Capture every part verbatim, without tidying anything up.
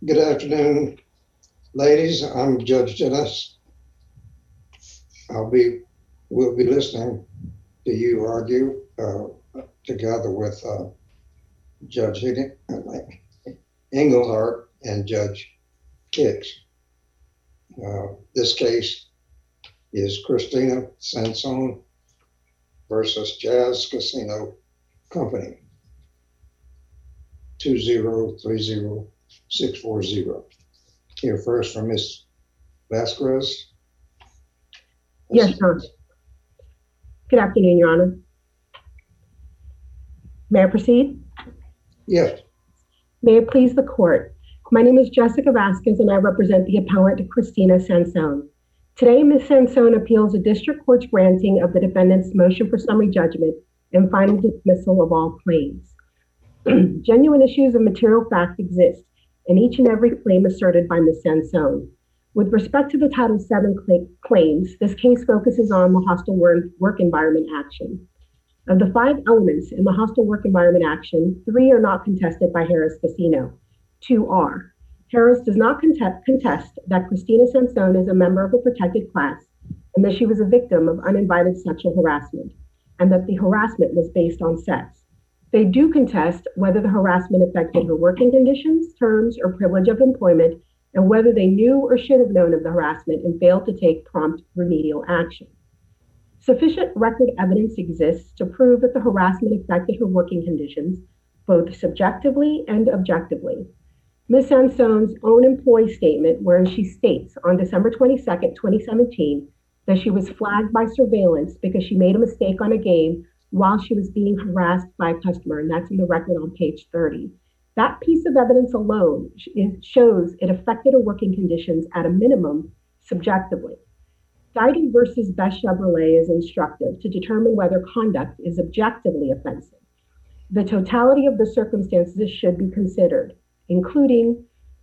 Good afternoon, ladies. I'm Judge Dennis. I'll be, we'll be listening to you argue uh, together with uh, Judge Englehart and Judge Hicks. Uh, this case is Christina Sansone versus Jazz Casino Company, two zero three zero six four zero. Here first from Miz Vasquez. Yes, sir. Good afternoon, Your Honor. May I proceed? Yes. May it please the court. My name is Jessica Vasquez and I represent the appellant Christina Sansone. Today, Miz Sansone appeals a district court's granting of the defendant's motion for summary judgment and final dismissal of all claims. Genuine issues of material fact exist in each and every claim asserted by Miz Sansone. With respect to the Title seven cl- claims, this case focuses on the hostile work, work environment action. Of the five elements in the hostile work environment action, three are not contested by Harrah's Casino. Two are. Harrah's does not contest, contest that Christina Sansone is a member of a protected class and that she was a victim of uninvited sexual harassment, and that the harassment was based on sex. They do contest whether the harassment affected her working conditions, terms, or privilege of employment, and whether they knew or should have known of the harassment and failed to take prompt remedial action. Sufficient record evidence exists to prove that the harassment affected her working conditions, both subjectively and objectively. Miz Sansone's own employee statement, wherein she states on December twenty-second, twenty seventeen, that she was flagged by surveillance because she made a mistake on a game while she was being harassed by a customer, and that's in the record on page thirty. That piece of evidence alone shows it affected her working conditions at a minimum subjectively. Dighton versus Best Chevrolet is instructive to determine whether conduct is objectively offensive. The totality of the circumstances should be considered, including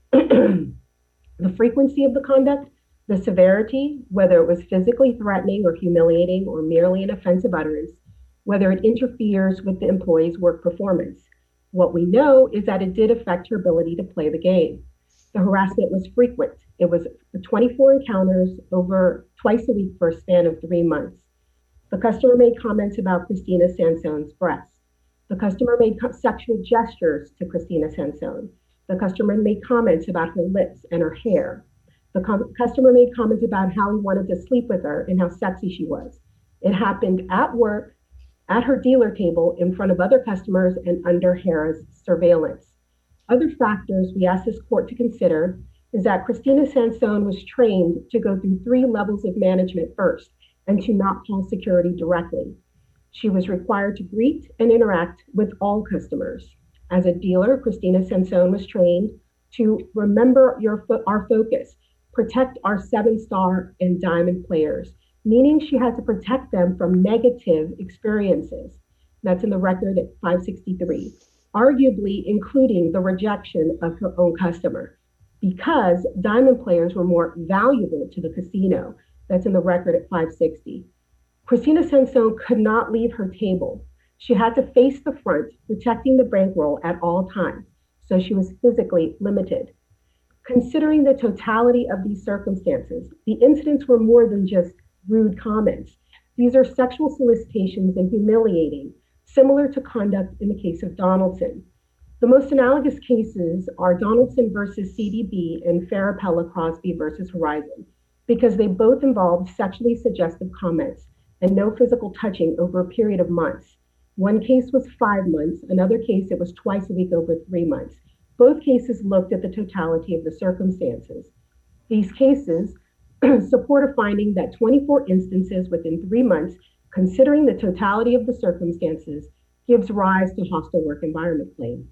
the frequency of the conduct, the severity, whether it was physically threatening or humiliating or merely an offensive utterance, whether it interferes with the employee's work performance. What we know is that it did affect her ability to play the game. The harassment was frequent. It was twenty-four encounters over twice a week for a span of three months. The customer made comments about Christina Sansone's breasts. The customer made co- sexual gestures to Christina Sansone. The customer made comments about her lips and her hair. The com- customer made comments about how he wanted to sleep with her and how sexy she was. It happened at work, at her dealer table, in front of other customers, and under Harrah's surveillance. Other factors we ask this court to consider is that Christina Sansone was trained to go through three levels of management first and to not call security directly. She was required to greet and interact with all customers. As a dealer, Christina Sansone was trained to remember your fo- our focus, protect our seven-star and diamond players, meaning she had to protect them from negative experiences. That's in the record at five sixty-three, arguably including the rejection of her own customer, because diamond players were more valuable to the casino. That's in the record at five sixty. Christina Sansone could not leave her table. She had to face the front, protecting the bankroll at all times, so she was physically limited. Considering the totality of these circumstances, the incidents were more than just rude comments. These are sexual solicitations and humiliating, similar to conduct in the case of Donaldson. The most analogous cases are Donaldson versus C D B and Farapella Crosby versus Horizon, because they both involved sexually suggestive comments and no physical touching over a period of months. One case was five months, another case it was twice a week over three months. Both cases looked at the totality of the circumstances. These cases support a finding that twenty-four instances within three months, considering the totality of the circumstances, gives rise to hostile work environment claim.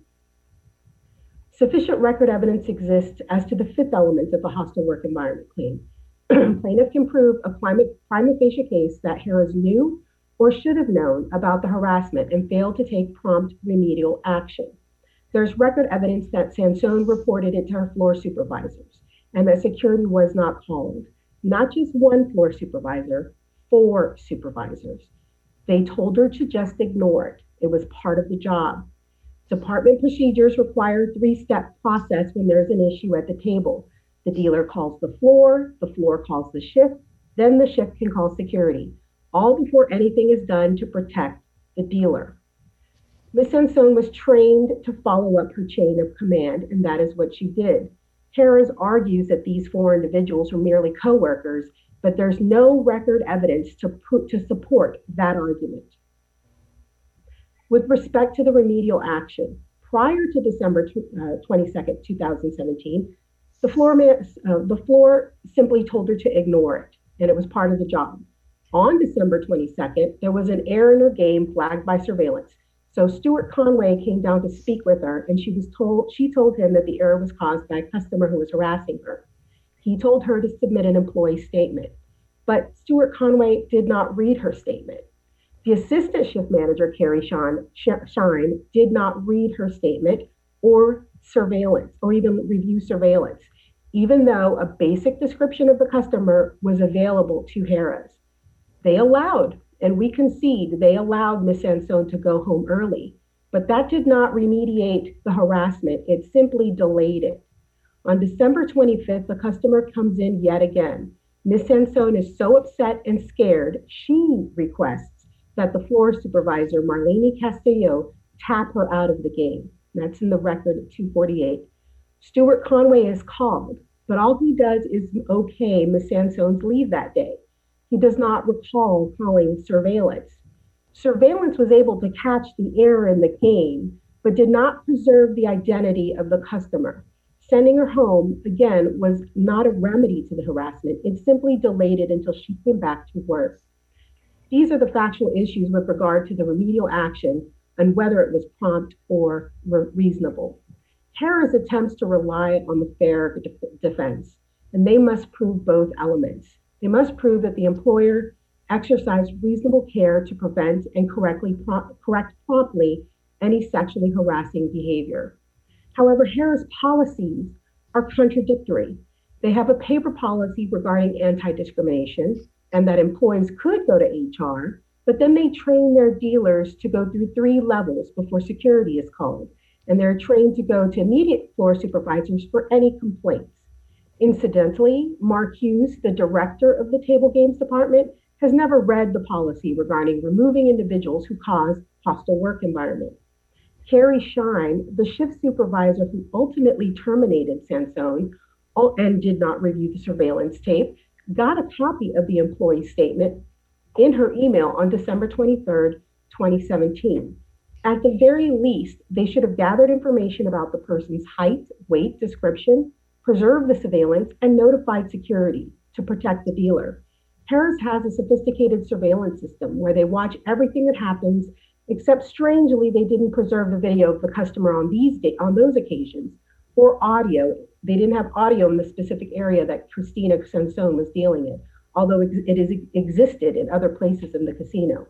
Sufficient record evidence exists as to the fifth element of the hostile work environment claim. Plaintiff can prove a prima facie case that Harrah's knew or should have known about the harassment and failed to take prompt remedial action. There's record evidence that Sansone reported it to her floor supervisors and that security was not called. Not just one floor supervisor, four supervisors. They told her to just ignore it. It was part of the job. Department procedures require a three-step process when there's an issue at the table. The dealer calls the floor, the floor calls the shift, then the shift can call security, all before anything is done to protect the dealer. Miz Sansone was trained to follow up her chain of command, and that is what she did. Harris argues that these four individuals were merely co-workers, but there's no record evidence to, to support that argument. With respect to the remedial action, prior to December twenty-second, two thousand seventeen, the floor, man, uh, the floor simply told her to ignore it, and it was part of the job. On December twenty-second, there was an error in her game flagged by surveillance. So Stuart Conway came down to speak with her, and she was told she told him that the error was caused by a customer who was harassing her. He told her to submit an employee statement, but Stuart Conway did not read her statement. The assistant shift manager, Carrie Shine, Shine, did not read her statement or surveillance, or even review surveillance, even though a basic description of the customer was available to Harris. They allowed, and we concede, they allowed Miz Sansone to go home early, but that did not remediate the harassment. It simply delayed it. On December twenty-fifth, the customer comes in yet again. Miz Sansone is so upset and scared, she requests that the floor supervisor, Marlene Castillo, tap her out of the game. That's in the record at two forty-eight. Stuart Conway is called, but all he does is okay Miz Sansone's leave that day. He does not recall calling surveillance. Surveillance was able to catch the error in the game, but did not preserve the identity of the customer. Sending her home, again, was not a remedy to the harassment. It simply delayed it until she came back to work. These are the factual issues with regard to the remedial action and whether it was prompt or re- reasonable. Harris attempts to rely on the fair de- defense, and they must prove both elements. They must prove that the employer exercised reasonable care to prevent and correctly pro- correct promptly any sexually harassing behavior. However, Harris' policies are contradictory. They have a paper policy regarding anti-discrimination and that employees could go to H R, but then they train their dealers to go through three levels before security is called, and they're trained to go to immediate floor supervisors for any complaints. Incidentally, Mark Hughes, the director of the table games department, has never read the policy regarding removing individuals who cause hostile work environment. Carrie Shine, the shift supervisor who ultimately terminated Sansone and did not review the surveillance tape, got a copy of the employee statement in her email on December twenty-third, twenty seventeen. At the very least, they should have gathered information about the person's height, weight, description, preserved the surveillance, and notified security to protect the dealer. Harris has a sophisticated surveillance system where they watch everything that happens, except strangely, they didn't preserve the video of the customer on these da- on those occasions, or audio. They didn't have audio in the specific area that Christina Sansone was dealing in, although it is existed in other places in the casino.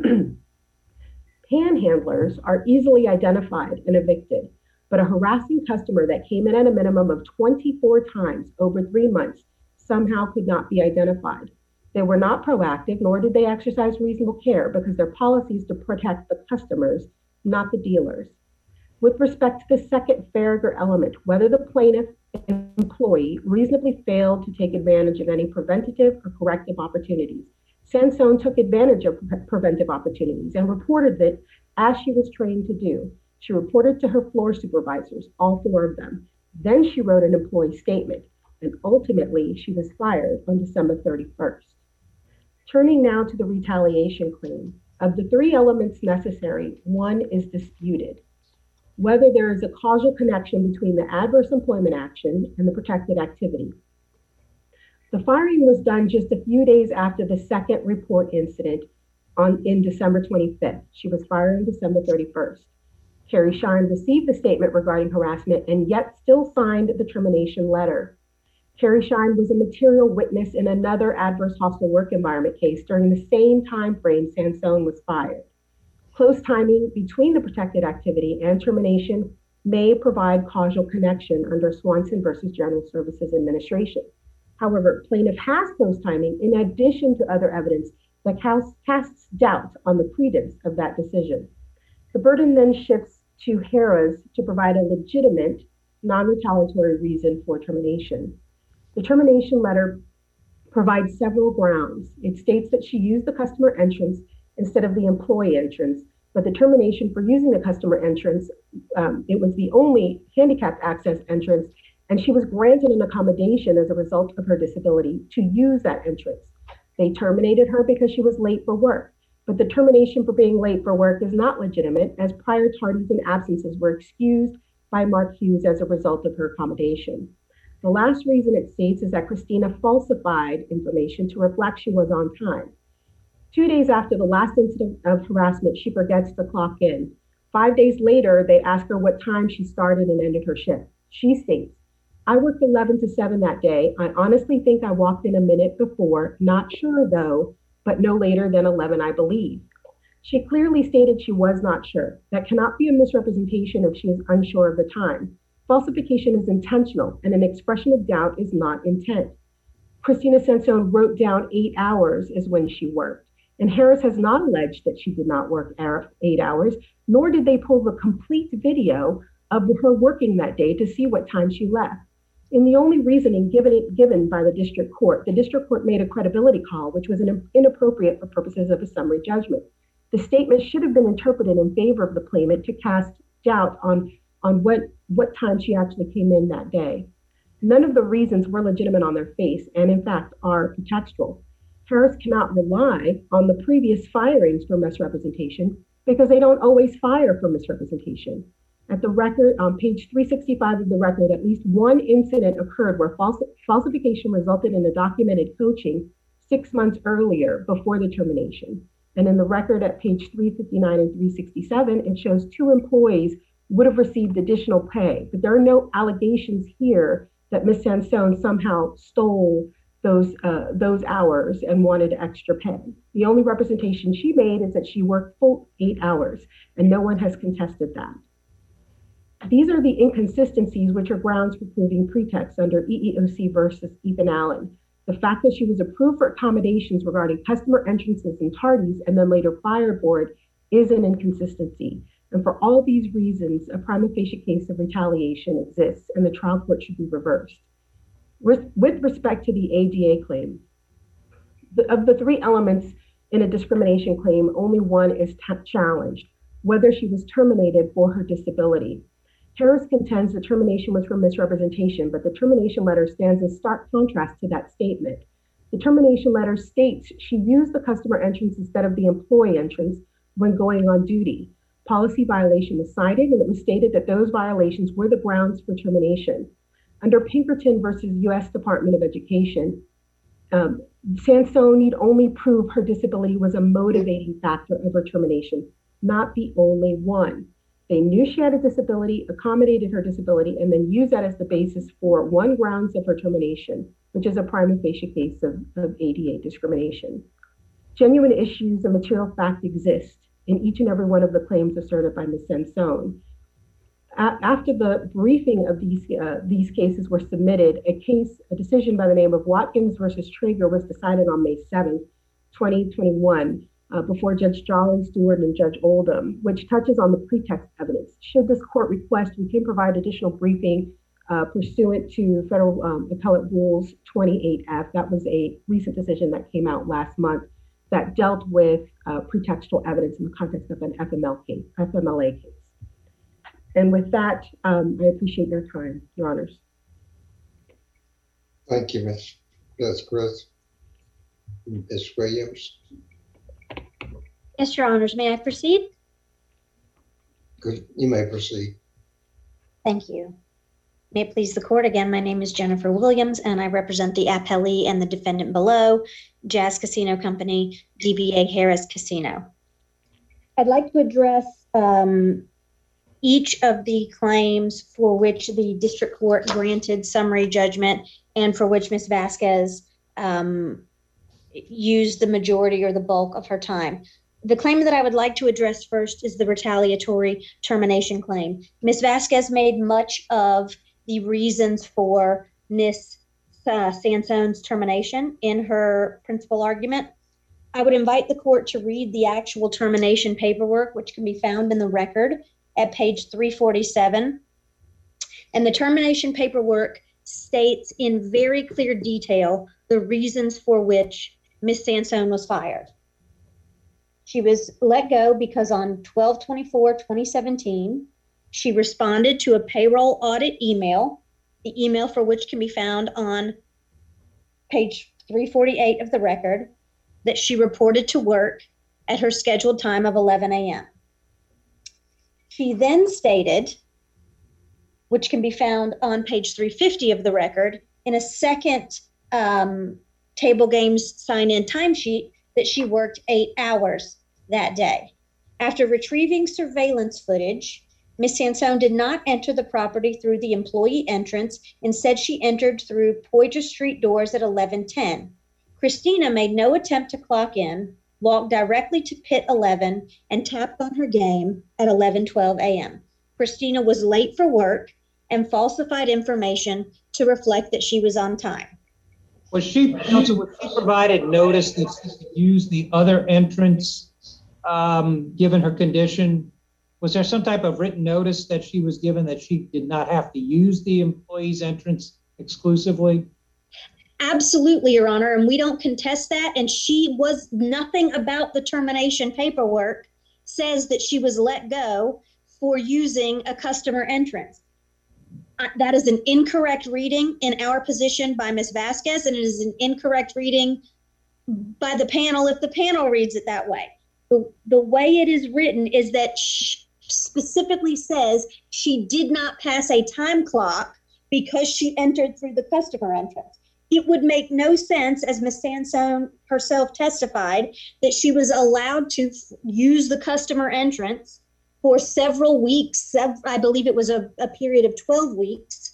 Panhandlers are easily identified and evicted, but a harassing customer that came in at a minimum of twenty-four times over three months somehow could not be identified. They were not proactive, nor did they exercise reasonable care because their policy is to protect the customers, not the dealers. With respect to the second Farragher element, whether the plaintiff employee reasonably failed to take advantage of any preventative or corrective opportunities, Sansone took advantage of pre- preventive opportunities and reported that as she was trained to do. She reported to her floor supervisors, all four of them. Then she wrote an employee statement, and ultimately she was fired on December thirty-first. Turning now to the retaliation claim, of the three elements necessary, one is disputed. Whether there is a causal connection between the adverse employment action and the protected activity. The firing was done just a few days after the second report incident on in December twenty-fifth. She was fired on December thirty-first. Carrie Shine received the statement regarding harassment and yet still signed the termination letter. Carrie Shine was a material witness in another adverse hostile work environment case during the same time frame Sansone was fired. Close timing between the protected activity and termination may provide causal connection under Swanson versus General Services Administration. However, plaintiff has close timing in addition to other evidence that casts doubt on the credence of that decision. The burden then shifts to Harris to provide a legitimate, non-retaliatory reason for termination. The termination letter provides several grounds. It states that she used the customer entrance instead of the employee entrance, but the termination for using the customer entrance, um, it was the only handicapped access entrance, and she was granted an accommodation as a result of her disability to use that entrance. They terminated her because she was late for work, but the termination for being late for work is not legitimate, as prior tardies and absences were excused by Mark Hughes as a result of her accommodation. The last reason it states is that Christina falsified information to reflect she was on time. Two days after the last incident of harassment, she forgets to clock in. Five days later, they ask her what time she started and ended her shift. She states, I worked eleven to seven that day. I honestly think I walked in a minute before, not sure though, but no later than eleven, I believe. She clearly stated she was not sure. That cannot be a misrepresentation if she is unsure of the time. Falsification is intentional, and an expression of doubt is not intent. Christina Sansone wrote down eight hours is when she worked, and Harris has not alleged that she did not work eight hours, nor did they pull the complete video of her working that day to see what time she left. In the only reasoning given, given by the district court, the district court made a credibility call, which was an, inappropriate for purposes of a summary judgment. The statement should have been interpreted in favor of the claimant to cast doubt on, on what, what time she actually came in that day. None of the reasons were legitimate on their face, and in fact are pretextual. Harris cannot rely on the previous firings for misrepresentation because they don't always fire for misrepresentation. At the record, on page three sixty-five of the record, at least one incident occurred where falsi- falsification resulted in a documented coaching six months earlier before the termination. And in the record at page three fifty-nine and three sixty-seven, it shows two employees would have received additional pay, but there are no allegations here that Miz Sansone somehow stole those uh, those hours and wanted extra pay. The only representation she made is that she worked full eight hours, and no one has contested that. These are the inconsistencies which are grounds for proving pretext under E E O C versus Ethan Allen. The fact that she was approved for accommodations regarding customer entrances and tardies and then later fired board is an inconsistency. And for all these reasons, a prima facie case of retaliation exists and the trial court should be reversed. With respect to the A D A claim, the, of the three elements in a discrimination claim, only one is t- challenged, whether she was terminated for her disability. Harris contends the termination was for misrepresentation, but the termination letter stands in stark contrast to that statement. The termination letter states she used the customer entrance instead of the employee entrance when going on duty. Policy violation was cited, and it was stated that those violations were the grounds for termination. Under Pinkerton versus U S Department of Education, um, Sansone need only prove her disability was a motivating factor of her termination, not the only one. They knew she had a disability, accommodated her disability, and then used that as the basis for one grounds of her termination, which is a prima facie case of, of A D A discrimination. Genuine issues of material fact exist in each and every one of the claims asserted by Miz Sansone. A- after the briefing of these uh, these cases were submitted, a case, a decision by the name of Watkins versus Traeger was decided on May seventh, twenty twenty-one. Uh, before Judge Jolly Stewart and Judge Oldham, which touches on the pretext evidence. Should this court request, we can provide additional briefing uh, pursuant to Federal um, Appellate Rules twenty-eight F. That was a recent decision that came out last month that dealt with uh, pretextual evidence in the context of an F M L case, F M L A case. And with that, um, I appreciate your time, Your Honors. Thank you, Miz Miz Chris. Miz Williams. Yes, Your Honors. May I proceed? Good. You may proceed. Thank you. May it please the court, again, my name is Jennifer Williams, and I represent the appellee and the defendant below, Jazz Casino Company, D B A Harris Casino. I'd like to address um, each of the claims for which the district court granted summary judgment and for which Miz Vasquez um, used the majority or the bulk of her time. The claim that I would like to address first is the retaliatory termination claim. Miz Vasquez made much of the reasons for Miz Uh, Sansone's termination in her principal argument. I would invite the court to read the actual termination paperwork, which can be found in the record at page three forty-seven. And the termination paperwork states in very clear detail the reasons for which Miz Sansone was fired. She was let go because on twelve twenty-four twenty seventeen, she responded to a payroll audit email, the email for which can be found on page three forty-eight of the record, that she reported to work at her scheduled time of eleven a.m. She then stated, which can be found on page three fifty of the record, in a second um, table games sign-in timesheet, that she worked eight hours that day. After retrieving surveillance footage, Miz Sansone did not enter the property through the employee entrance. Instead, she entered through Poydras Street doors at eleven ten. Christina made no attempt to clock in, walked directly to pit eleven, and tapped on her game at eleven twelve a.m. Christina was late for work and falsified information to reflect that she was on time. Was she, counsel, was she provided notice that she could use the other entrance, um, given her condition? Was there some type of written notice that she was given that she did not have to use the employee's entrance exclusively? Absolutely, Your Honor, and we don't contest that. And she was, nothing about the termination paperwork says that she was let go for using a customer entrance. Uh, that is an incorrect reading in our position by Miz Vasquez, and it is an incorrect reading by the panel if the panel reads it that way. The, the way it is written is that she specifically says she did not pass a time clock because she entered through the customer entrance. It would make no sense, as Miz Sansone herself testified, that she was allowed to f- use the customer entrance for several weeks. Sev- I believe it was a, a period of twelve weeks.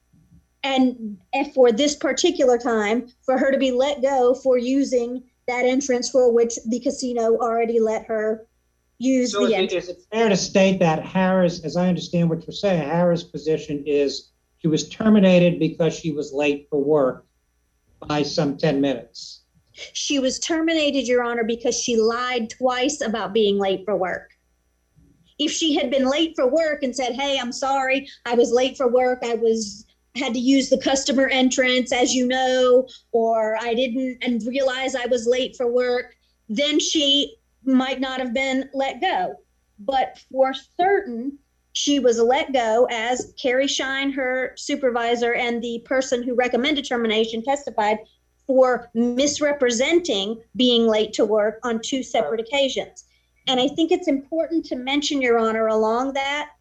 And, and for this particular time, for her to be let go for using that entrance for which the casino already let her use So the is it, entrance. is it fair to state that Harris, as I understand what you're saying, Harris' position is she was terminated because she was late for work by some ten minutes? She was terminated, Your Honor, because she lied twice about being late for work. If she had been late for work and said, hey, I'm sorry, I was late for work, I was had to use the customer entrance, as you know, or I didn't and realize I was late for work, then she might not have been let go. But for certain, she was let go, as Carrie Shine, her supervisor, and the person who recommended termination testified, for misrepresenting being late to work on two separate occasions. And I think it's important to mention, Your Honor, along that,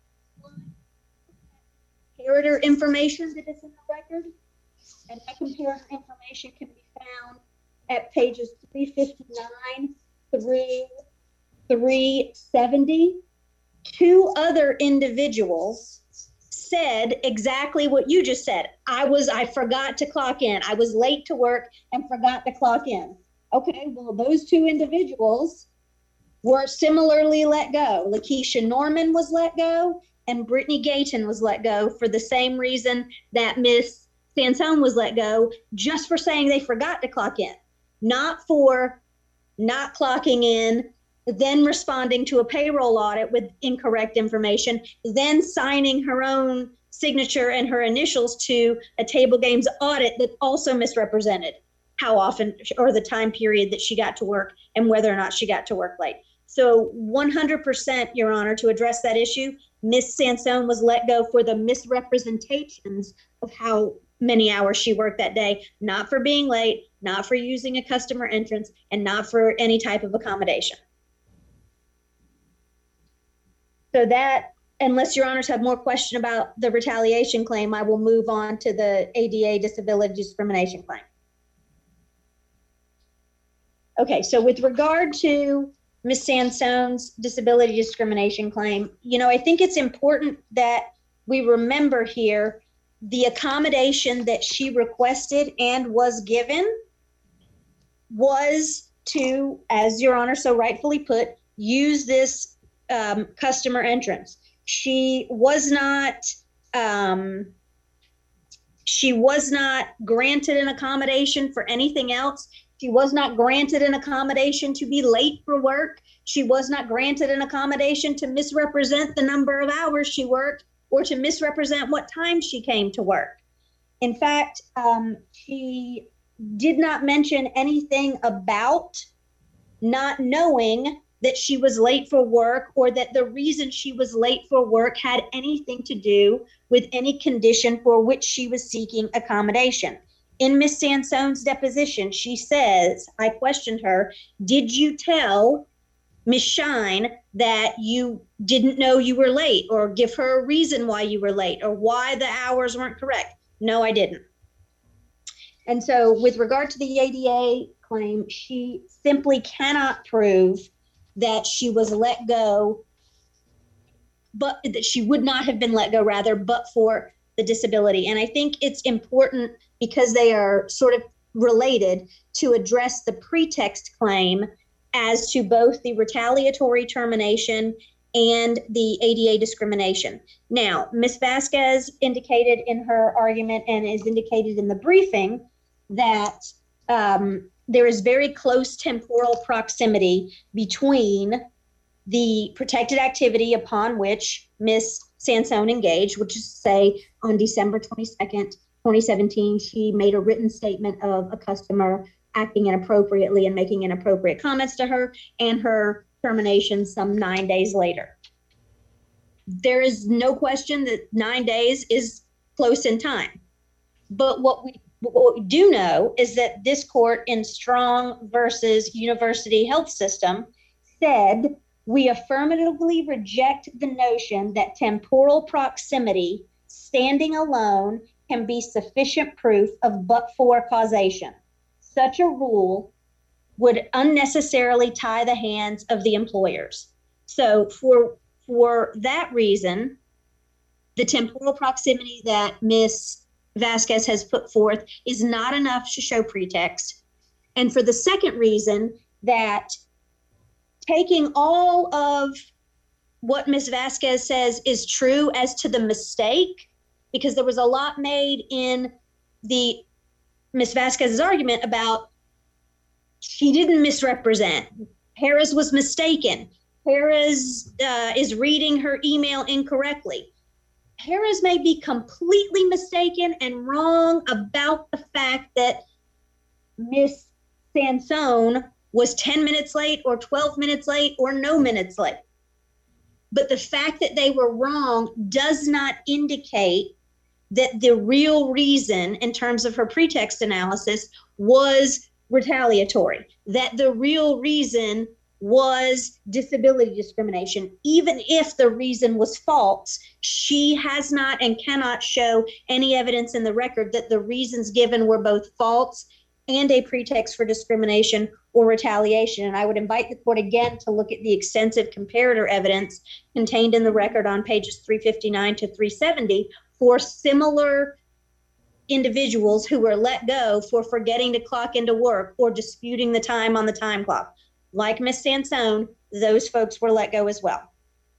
comparator information that is in the record, and that comparator information can be found at pages three fifty-nine through three seventy. Two other individuals said exactly what you just said. I was, I forgot to clock in. I was late to work and forgot to clock in. Okay, well, those two individuals were similarly let go. Lakeisha Norman was let go, and Brittany Gayton was let go for the same reason that Miss Sansone was let go, just for saying they forgot to clock in, not for not clocking in, then responding to a payroll audit with incorrect information, then signing her own signature and her initials to a table games audit that also misrepresented how often or the time period that she got to work and whether or not she got to work late. So one hundred percent, Your Honor, to address that issue, Miss Sansone was let go for the misrepresentations of how many hours she worked that day, not for being late, not for using a customer entrance, and not for any type of accommodation. So that, unless Your Honors have more question about the retaliation claim, I will move on to the A D A disability discrimination claim. Okay, so with regard to Miz Sansone's disability discrimination claim, you know, I think it's important that we remember here the accommodation that she requested and was given was to, as Your Honor so rightfully put, use this um, customer entrance. She was not, um, she was not granted an accommodation for anything else. She was not granted an accommodation to be late for work. She was not granted an accommodation to misrepresent the number of hours she worked or to misrepresent what time she came to work. In fact, um, she did not mention anything about not knowing that she was late for work or that the reason she was late for work had anything to do with any condition for which she was seeking accommodation. In Miz Sansone's deposition, she says, I questioned her, did you tell Miz Shine that you didn't know you were late, or give her a reason why you were late, or why the hours weren't correct? No, I didn't. And so with regard to the A D A claim, she simply cannot prove that she was let go, but that she would not have been let go, rather, but for the disability. And I think it's important, because they are sort of related, to address the pretext claim as to both the retaliatory termination and the A D A discrimination. Now, Miz Vasquez indicated in her argument, and is indicated in the briefing, that um, there is very close temporal proximity between the protected activity upon which Miz Sansone engaged, which is to say on December twenty-second, twenty seventeen, she made a written statement of a customer acting inappropriately and making inappropriate comments to her, and her termination some nine days later. There is no question that nine days is close in time. But what we, what we do know is that this court in Strong versus University Health System said, we affirmatively reject the notion that temporal proximity standing alone can be sufficient proof of but-for causation. Such a rule would unnecessarily tie the hands of the employers. So for, for that reason, the temporal proximity that Miz Vasquez has put forth is not enough to show pretext. And for the second reason, that taking all of what Miz Vasquez says is true as to the mistake, because there was a lot made in the Miz Vasquez's argument about she didn't misrepresent. Harris was mistaken. Harris uh, is reading her email incorrectly. Harris may be completely mistaken and wrong about the fact that Miz Sansone was ten minutes late or twelve minutes late or no minutes late. But the fact that they were wrong does not indicate that the real reason in terms of her pretext analysis was retaliatory, that the real reason was disability discrimination. Even if the reason was false, she has not and cannot show any evidence in the record that the reasons given were both false and a pretext for discrimination or retaliation. And I would invite the court again to look at the extensive comparator evidence contained in the record on pages three fifty-nine to three seventy for similar individuals who were let go for forgetting to clock into work or disputing the time on the time clock. Like Miz Sansone, those folks were let go as well.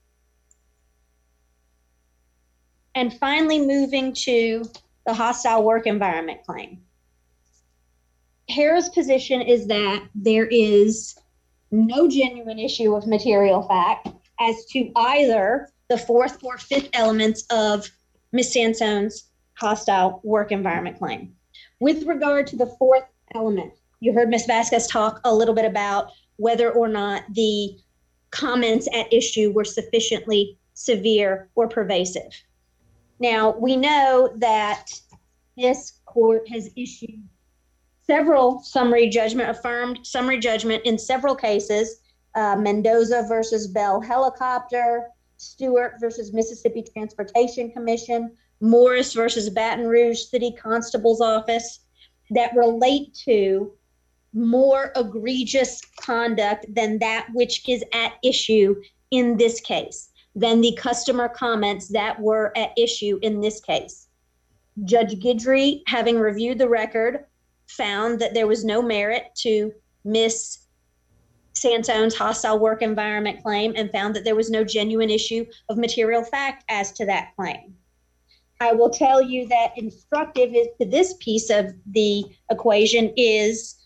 And finally, moving to the hostile work environment claim. Harris' position is that there is no genuine issue of material fact as to either the fourth or fifth elements of Miz Sansone's hostile work environment claim. With regard to the fourth element, you heard Miz Vasquez talk a little bit about whether or not the comments at issue were sufficiently severe or pervasive. Now, we know that this court has issued several summary judgment, affirmed summary judgment in several cases, uh, Mendoza versus Bell Helicopter, Stewart versus Mississippi Transportation Commission, Morris versus Baton Rouge City Constable's Office, that relate to more egregious conduct than that which is at issue in this case, than the customer comments that were at issue in this case. Judge Guidry, having reviewed the record, found that there was no merit to Miz Sansone's hostile work environment claim and found that there was no genuine issue of material fact as to that claim. I will tell you that instructive is, to this piece of the equation is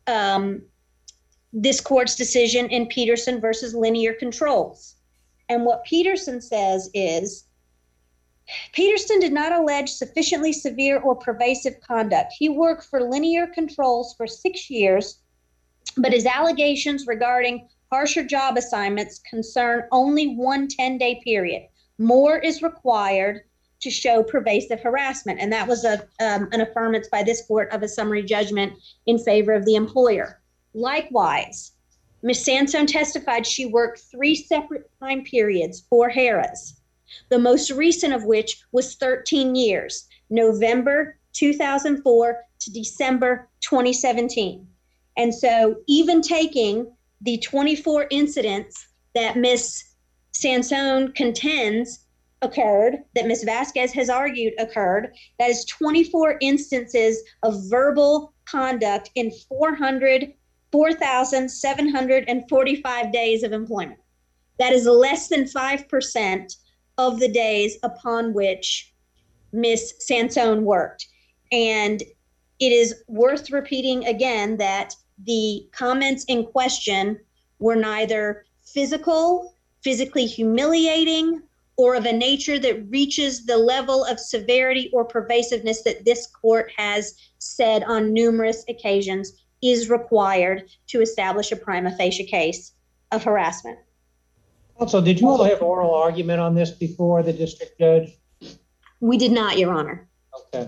um, this court's decision in Peterson versus Linear Controls. And what Peterson says is, Peterson did not allege sufficiently severe or pervasive conduct. He worked for Linear Controls for six years, but his allegations regarding harsher job assignments concern only one ten-day period. More is required to show pervasive harassment. And that was a, um, an affirmance by this court of a summary judgment in favor of the employer. Likewise, Miz Sansone testified she worked three separate time periods for Harrah's, the most recent of which was thirteen years, November two thousand four to December twenty seventeen. And so even taking the twenty-four incidents that Miz Sansone contends occurred, that Miz Vasquez has argued occurred, that is twenty-four instances of verbal conduct in four thousand seven hundred forty-five days of employment. That is less than five percent of the days upon which Miz Sansone worked. And it is worth repeating again that the comments in question were neither physical, physically humiliating, or of a nature that reaches the level of severity or pervasiveness that this court has said on numerous occasions is required to establish a prima facie case of harassment. Also, did you all have oral argument on this before the district judge? We did not, Your Honor. Okay.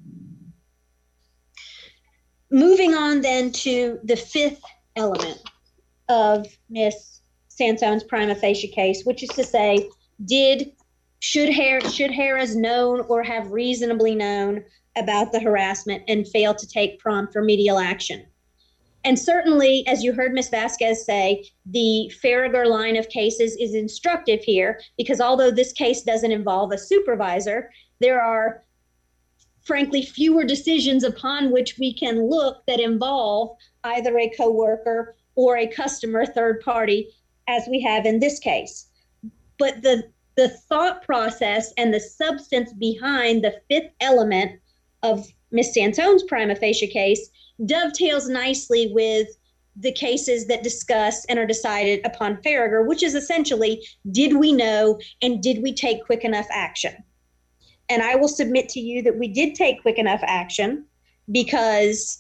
Moving on then to the fifth element of Miz Sansone's prima facie case, which is to say, did, should, Har- should Harrah's known or have reasonably known about the harassment and fail to take prompt remedial action? And certainly, as you heard Miz Vasquez say, the Farragher line of cases is instructive here because although this case doesn't involve a supervisor, there are frankly fewer decisions upon which we can look that involve either a coworker or a customer third party, as we have in this case. But the, the thought process and the substance behind the fifth element of Miz Sansone's prima facie case dovetails nicely with the cases that discuss and are decided upon Farragher, which is essentially, did we know and did we take quick enough action? And I will submit to you that we did take quick enough action because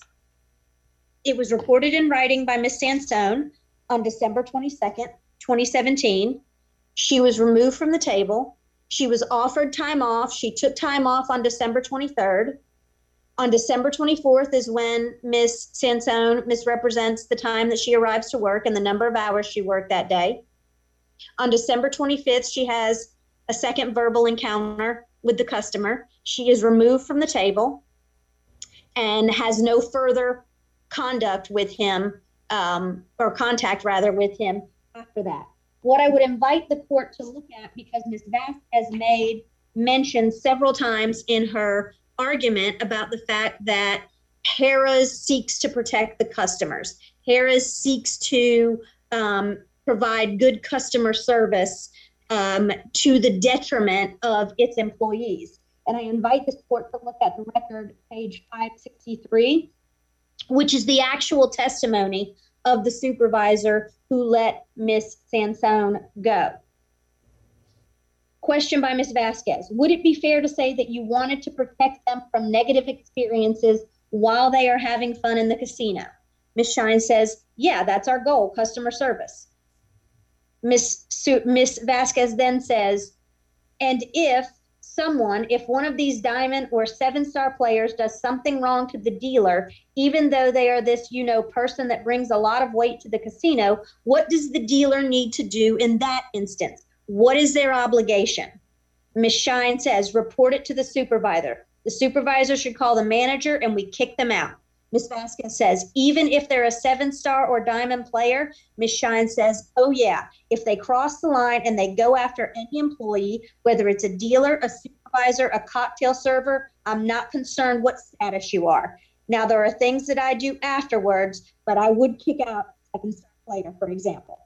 it was reported in writing by Miz Sansone on December twenty-second, twenty seventeen. She was removed from the table. She was offered time off. She took time off on December twenty-third. On December twenty-fourth is when Miz Sansone misrepresents the time that she arrives to work and the number of hours she worked that day. On December twenty-fifth, she has a second verbal encounter with the customer. She is removed from the table and has no further conduct with him, um, or contact rather with him after that. What I would invite the court to look at, because Miz Vasquez made mention several times in her argument about the fact that Harrah's seeks to protect the customers. Harrah's seeks to um, provide good customer service um, to the detriment of its employees. And I invite this court to look at the record, page five sixty-three, which is the actual testimony of the supervisor who let Miz Sansone go. Question by Miz Vasquez. Would it be fair to say that you wanted to protect them from negative experiences while they are having fun in the casino? Miz Shine says, yeah, that's our goal, customer service. Miz Su- Miz Vasquez then says, and if someone, if one of these diamond or seven star players does something wrong to the dealer, even though they are this, you know, person that brings a lot of weight to the casino, what does the dealer need to do in that instance? What is their obligation? Miz Shine says, report it to the supervisor. The supervisor should call the manager and we kick them out. Miz Vasquez says, even if they're a seven star or diamond player, Miz Shine says, oh yeah, if they cross the line and they go after any employee, whether it's a dealer, a supervisor, a cocktail server, I'm not concerned what status you are. Now, there are things that I do afterwards, but I would kick out a seven star player, for example.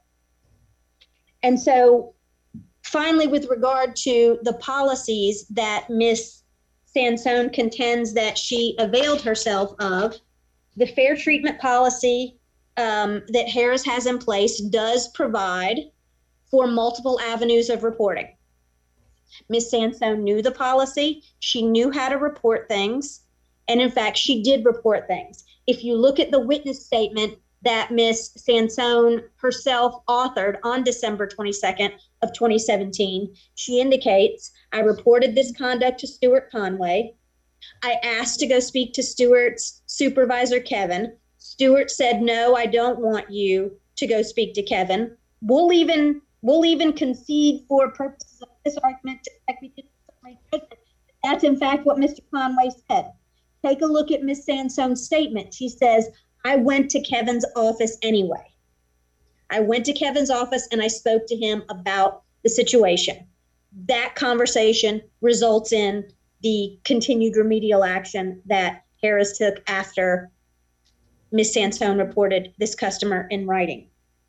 And so finally, with regard to the policies that Miz Sansone contends that she availed herself of, The fair treatment policy um, that Harris has in place does provide for multiple avenues of reporting. Miz Sansone knew the policy. She knew how to report things. And in fact, she did report things. If you look at the witness statement that Miz Sansone herself authored on December twenty-second of twenty seventeen, she indicates, I reported this conduct to Stuart Conway. I asked to go speak to Stuart's supervisor, Kevin. Stuart said, no, I don't want you to go speak to Kevin. We'll even we'll even concede for purposes of this argument that we did summary judgment. That's in fact what Mister Conway said. Take a look at Miz Sansone's statement. She says, I went to Kevin's office anyway. I went to Kevin's office and I spoke to him about the situation. That conversation results in the continued remedial action that Harris took after Miz Sansone reported this customer in writing.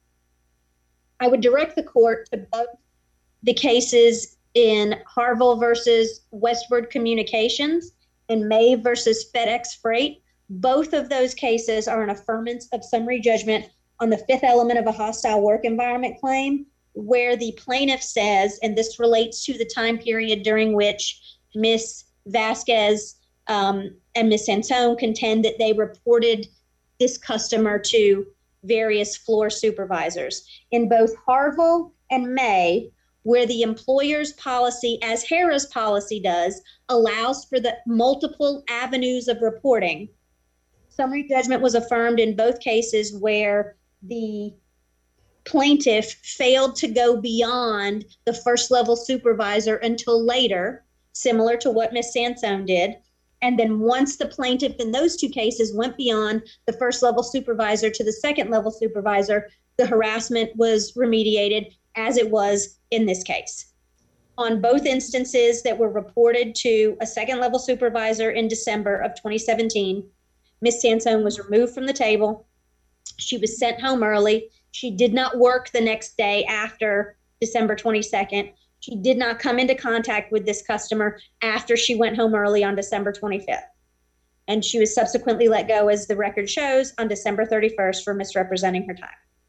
I would direct the court to both the cases in Harville versus Westward Communications and May versus FedEx Freight. Both of those cases are an affirmance of summary judgment on the fifth element of a hostile work environment claim, where the plaintiff says, and this relates to the time period during which Miz Vasquez um, and Miz Sansone contend that they reported this customer to various floor supervisors. In both Harville and May, where the employer's policy, as Harris policy does, allows for the multiple avenues of reporting, summary judgment was affirmed in both cases where the plaintiff failed to go beyond the first level supervisor until later, similar to what Miz Sansone did. And then once the plaintiff in those two cases went beyond the first level supervisor to the second level supervisor, the harassment was remediated as it was in this case. On both instances that were reported to a second level supervisor in December of twenty seventeen, Miz Sansone was removed from the table. She was sent home early. She did not work the next day after December twenty-second. She did not come into contact with this customer after she went home early on December twenty-fifth. And she was subsequently let go, as the record shows, on December thirty-first for misrepresenting her time.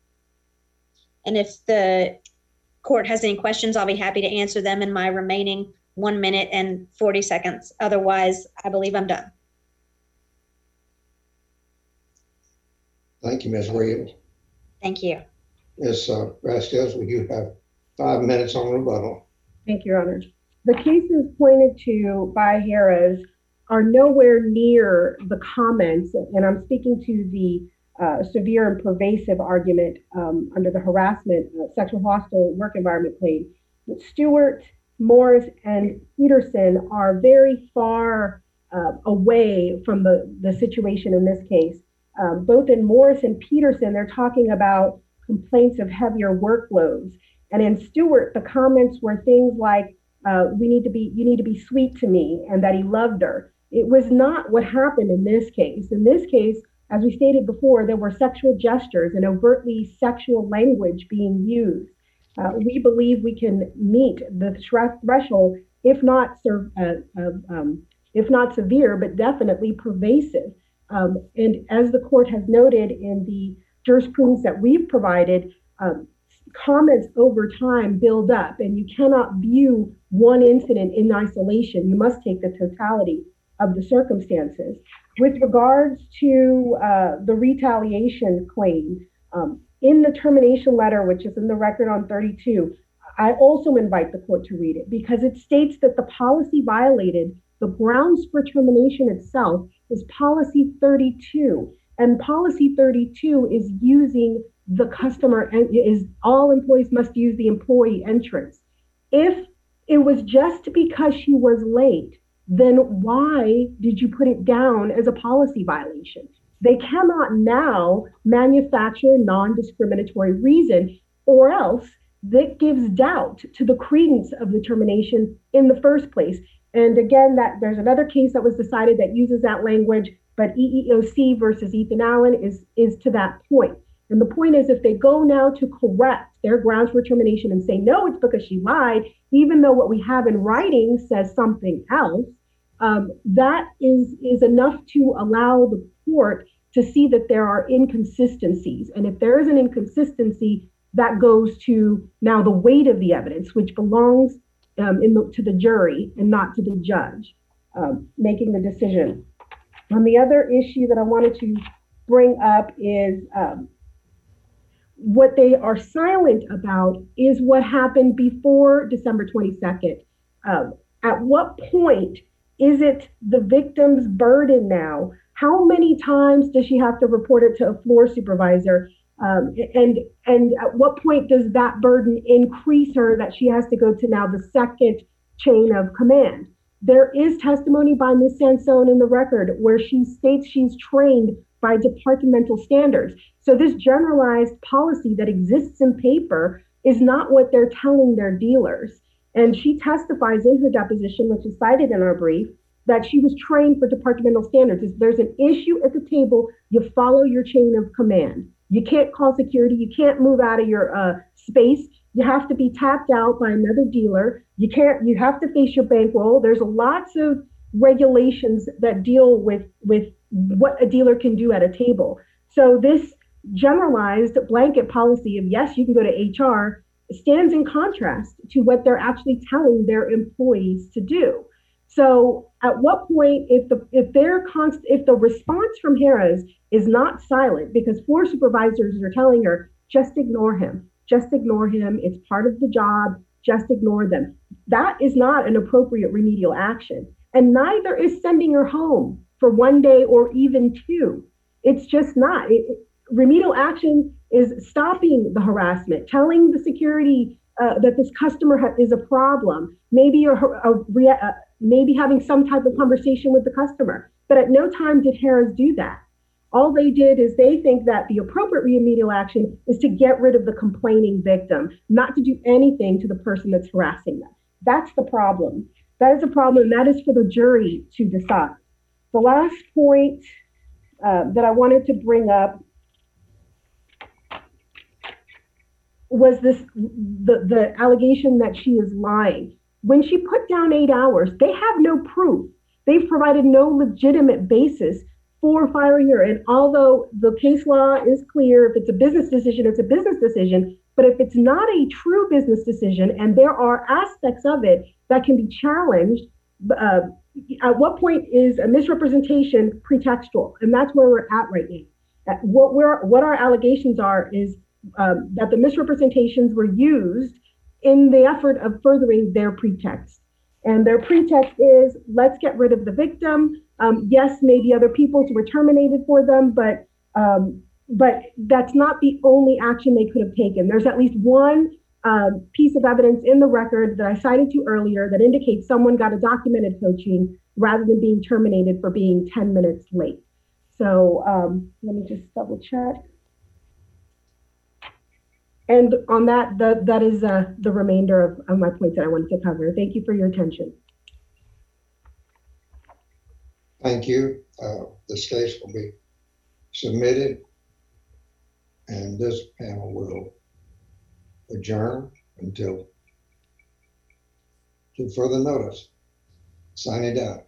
And if the court has any questions, I'll be happy to answer them in my remaining one minute and forty seconds. Otherwise, I believe I'm done. Thank you, Miz Williams. Thank you. Miz Uh, Vasquez, will you have five minutes on rebuttal? Thank you, Your Honor. The cases pointed to by Harris are nowhere near the comments, and I'm speaking to the uh, severe and pervasive argument um, under the harassment, uh, sexual hostile work environment claim. Stewart, Morris, and Peterson are very far uh, away from the, the situation in this case. Um, both in Morris and Peterson, they're talking about complaints of heavier workloads. And in Stewart, the comments were things like, uh, we need to be, you need to be sweet to me, and that he loved her. It was not what happened in this case. In this case, as we stated before, there were sexual gestures and overtly sexual language being used. Uh, we believe we can meet the threshold, if not, uh, uh, um, if not severe, but definitely pervasive. Um, and as the court has noted in the jurisprudence that we've provided, um, comments over time build up, and you cannot view one incident in isolation. You must take the totality of the circumstances. With regards to uh, the retaliation claim, um, in the termination letter, which is in the record on thirty-two, I also invite the court to read it because it states that the policy violated the grounds for termination itself is policy thirty-two, and policy thirty-two is using the customer, and is all employees must use the employee entrance. If it was just because she was late, then why did you put it down as a policy violation? They cannot now manufacture a non-discriminatory reason, or else that gives doubt to the credence of the termination in the first place. And again, that there's another case that was decided that uses that language, but E E O C versus Ethan Allen is, is to that point. And the point is, if they go now to correct their grounds for termination and say, no, it's because she lied, even though what we have in writing says something else, um, that is, is enough to allow the court to see that there are inconsistencies. And if there is an inconsistency, that goes to now the weight of the evidence, which belongs um, in the, to the jury and not to the judge um, making the decision. And the other issue that I wanted to bring up is um, what they are silent about is what happened before December twenty-second. Um, at what point is it the victim's burden now? How many times does she have to report it to a floor supervisor? Um, and and at what point does that burden increase her that she has to go to now the second chain of command? There is testimony by Miz Sansone in the record where she states she's trained by departmental standards. So this generalized policy that exists in paper is not what they're telling their dealers. And she testifies in her deposition, which is cited in our brief, that she was trained for departmental standards. If there's an issue at the table, you follow your chain of command. You can't call security. You can't move out of your uh, space. You have to be tapped out by another dealer. You can't, you have to face your bankroll. There's lots of regulations that deal with, with what a dealer can do at a table. So this generalized blanket policy of, yes, you can go to H R stands in contrast to what they're actually telling their employees to do. So at what point, if the if they're const, if the response from Harrah's is not silent because floor supervisors are telling her, just ignore him, just ignore him, it's part of the job, just ignore them. That is not an appropriate remedial action. And neither is sending her home for one day or even two. It's just not. It, remedial action is stopping the harassment, telling the security uh, that this customer ha- is a problem, maybe a, a, a, maybe having some type of conversation with the customer. But at no time did Harrah's do that. All they did is they think that the appropriate remedial action is to get rid of the complaining victim, not to do anything to the person that's harassing them. That's the problem. That is a problem, and that is for the jury to decide. The last point uh, that I wanted to bring up was this, the, the allegation that she is lying. When she put down eight hours, they have no proof. They've provided no legitimate basis for firing her. And although the case law is clear, if it's a business decision, it's a business decision. But if it's not a true business decision and there are aspects of it that can be challenged, uh, at what point is a misrepresentation pretextual? And that's where we're at right now. At what, we're, what our allegations are is um, that the misrepresentations were used in the effort of furthering their pretext. And their pretext is, let's get rid of the victim. Um, yes, maybe other people were terminated for them, but um, but that's not the only action they could have taken. There's at least one um, piece of evidence in the record that I cited to earlier that indicates someone got a documented coaching rather than being terminated for being ten minutes late. So um, let me just double check. And on that, the, that is uh, the remainder of, of my points that I wanted to cover. Thank you for your attention. Thank you. Uh, this case will be submitted and this panel will adjourn until to further notice. Signing out.